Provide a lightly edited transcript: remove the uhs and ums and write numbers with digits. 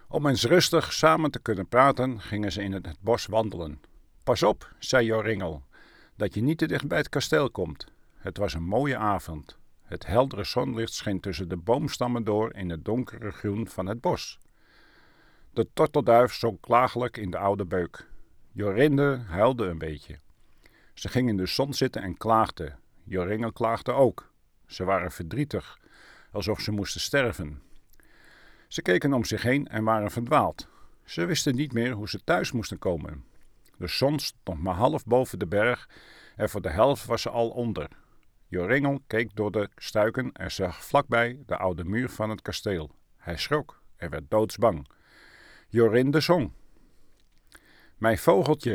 Om eens rustig samen te kunnen praten, gingen ze in het bos wandelen. Pas op, zei Joringel, dat je niet te dicht bij het kasteel komt. Het was een mooie avond. Het heldere zonlicht scheen tussen de boomstammen door in het donkere groen van het bos. De tortelduif zong klagelijk in de oude beuk. Jorinde huilde een beetje. Ze ging in de zon zitten en klaagde. Joringel klaagde ook. Ze waren verdrietig, alsof ze moesten sterven. Ze keken om zich heen en waren verdwaald. Ze wisten niet meer hoe ze thuis moesten komen. De zon stond maar half boven de berg en voor de helft was ze al onder. Joringel keek door de struiken en zag vlakbij de oude muur van het kasteel. Hij schrok en werd doodsbang. Jorinde zong. Mijn vogeltje,